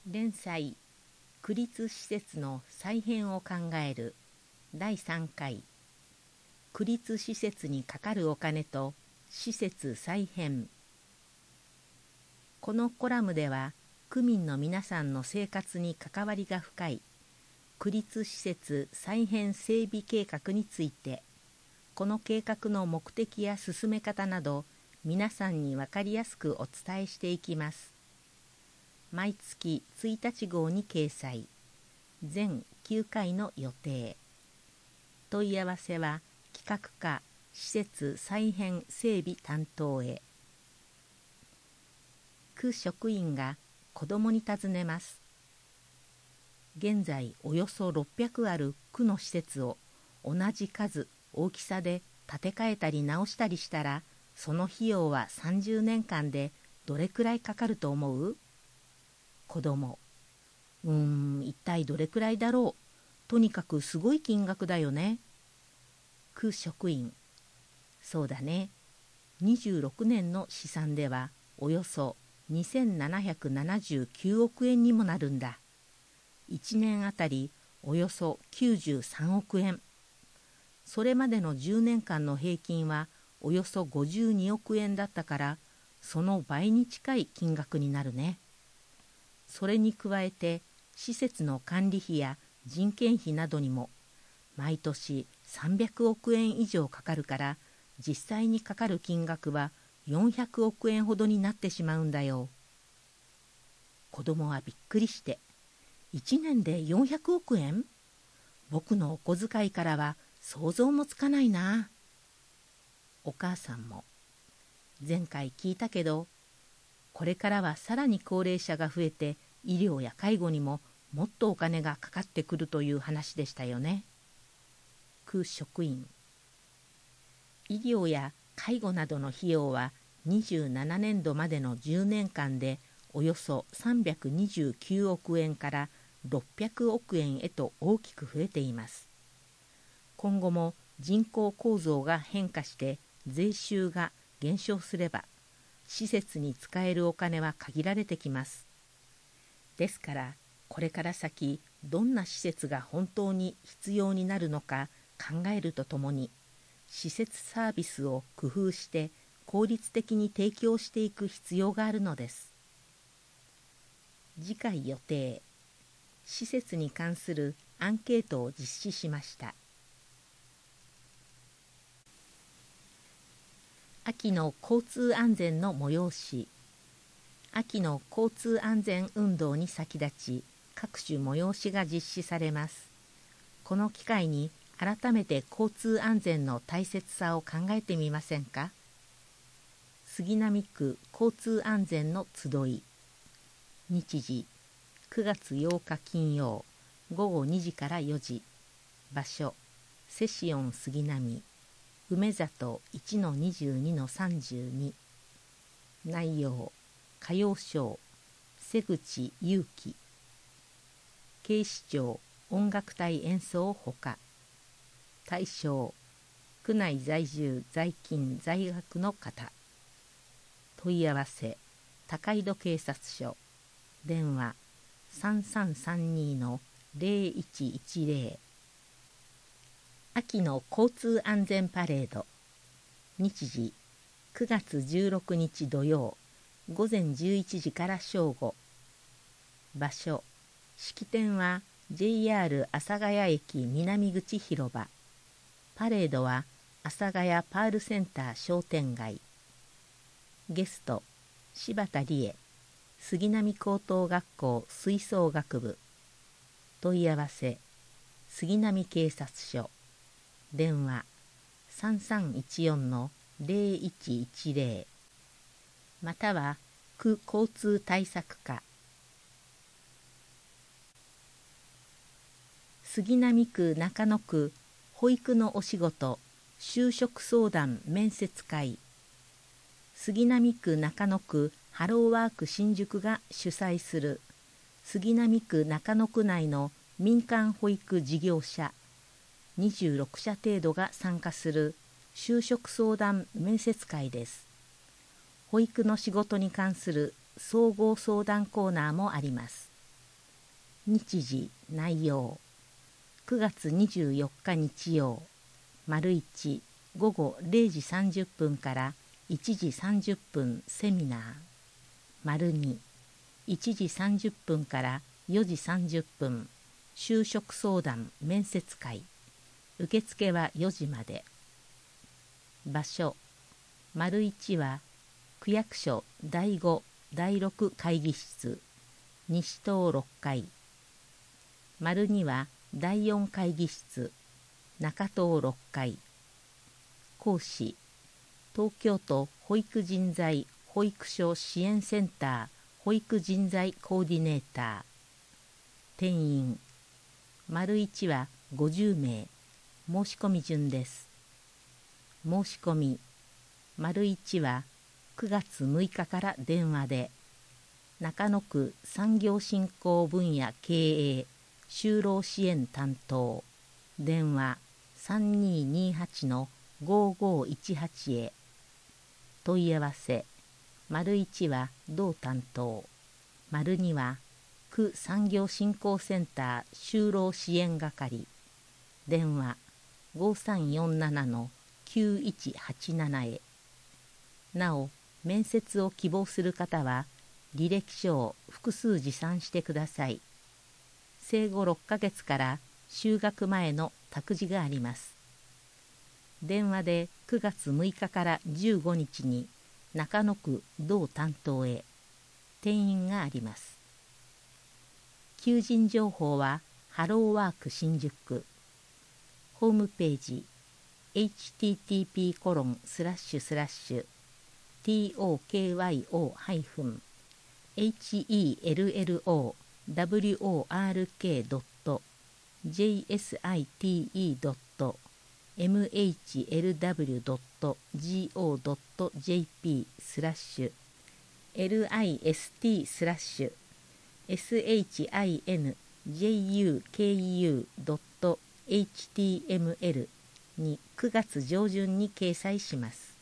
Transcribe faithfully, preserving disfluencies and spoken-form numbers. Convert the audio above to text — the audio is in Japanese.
連載区立施設の再編を考えるだいさんかい、区立施設にかかるお金と施設再編。このコラムでは区民の皆さんの生活に関わりが深い区立施設再編整備計画について、この計画の目的や進め方など皆さんに分かりやすくお伝えしていきます。毎月ついたち号に掲載。全きゅうかいの予定。問い合わせは企画課施設再編整備担当へ。区職員が子どもに尋ねます。現在およそろっぴゃくある区の施設を同じ数大きさで建て替えたり直したりしたら、その費用はさんじゅうねんかんでどれくらいかかると思う？子供、うーん、一体どれくらいだろう。とにかくすごい金額だよね。区職員、そうだね。にじゅうろくねんの試算ではおよそにせんななひゃくななじゅうきゅうおくえんにもなるんだ。いちねんあたりおよそきゅうじゅうさんおくえん。それまでのじゅうねんかんの平均はおよそごじゅうにおくえんだったから、その倍に近い金額になるね。それに加えて施設の管理費や人件費などにも毎年さんびゃくおくえん以上かかるから、実際にかかる金額はよんひゃくおくえんほどになってしまうんだよ。子供はびっくりして、いちねんでよんひゃくおくえん？僕のお小遣いからは想像もつかないな。お母さんも、前回聞いたけど、これからはさらに高齢者が増えて医療や介護にももっとお金がかかってくるという話でしたよね。区職員、医療や介護などの費用はにじゅうななねんどまでのじゅうねんかんでおよそさんびゃくにじゅうきゅうおくえんからろっぴゃくおくえんへと大きく増えています。今後も人口構造が変化して税収が減少すれば、施設に使えるお金は限られてきます。ですからこれから先どんな施設が本当に必要になるのか考えるとともに、施設サービスを工夫して効率的に提供していく必要があるのです。次回予定。施設に関するアンケートを実施しました。秋の交通安全の催し。秋の交通安全運動に先立ち、各種催しが実施されます。この機会に改めて交通安全の大切さを考えてみませんか。杉並区交通安全の集い。日時くがつようか金曜、ごごにじからよじ。場所セシオン杉並、梅里 いちのにじゅうにのさんじゅうに。内容歌謡ショー瀬口祐希。警視庁音楽隊演奏ほか。対象区内在住在勤在学の方。問い合わせ高井戸警察署。電話さんさんさんにのゼロいちいちゼロ。秋の交通安全パレード。日時くがつじゅうろくにち土曜、ごぜんじゅういちじから正午。場所式典は ジェイアール 阿佐ヶ谷駅南口広場。パレードは阿佐ヶ谷パールセンター商店街。ゲスト柴田理恵、杉並高等学校吹奏楽部。問い合わせ杉並警察署。電話さんさんいちよんのゼロいちいちゼロ。または区交通対策課。杉並区中野区保育のお仕事就職相談面接会。杉並区中野区ハローワーク新宿が主催する杉並区中野区内の民間保育事業者にじゅうろくしゃ程度が参加する就職相談面接会です。保育の仕事に関する総合相談コーナーもあります。 日時内容。くがつにじゅうよっか日曜。丸いち、午後れいじさんじゅっぷんからいちじさんじゅっぷんセミナー。丸に、いちじさんじゅっぷんからよじさんじゅっぷん就職相談面接会。受付はよじまで。場所。丸いちは区役所だいご、だいろく会議室西棟ろっかい。丸にはだいよん会議室中棟ろっかい。講師。東京都保育人材保育所支援センター保育人材コーディネーター。定員。丸いちはごじゅうめい。申し込み順です。申し込み。丸いちはくがつむいかから電話で。中野区産業振興分野経営就労支援担当。電話 さんにーにーはちのごーごーいちはち へ。問い合わせ。丸いちは同担当。丸には区産業振興センター就労支援係。電話ごーさんよんななのきゅういちはちななへ。なお、面接を希望する方は履歴書を複数持参してください。生後ろっかげつから就学前の託児があります。電話でくがつむいかからじゅうごにちに中野区同担当へ。定員があります。求人情報はハローワーク新宿。ホームページ エイチティーティーピーコロンスラッシュスラッシュトクヨハイフンヘルロワークドットジェイエスアイティーイードットエムエイチエルダブリュードットジーオードットジェーピースラッシュエルアイエスティースラッシュエスエイチアイエヌジェイユーケーユードットエイチティーエムエルにくがつ上旬に掲載します。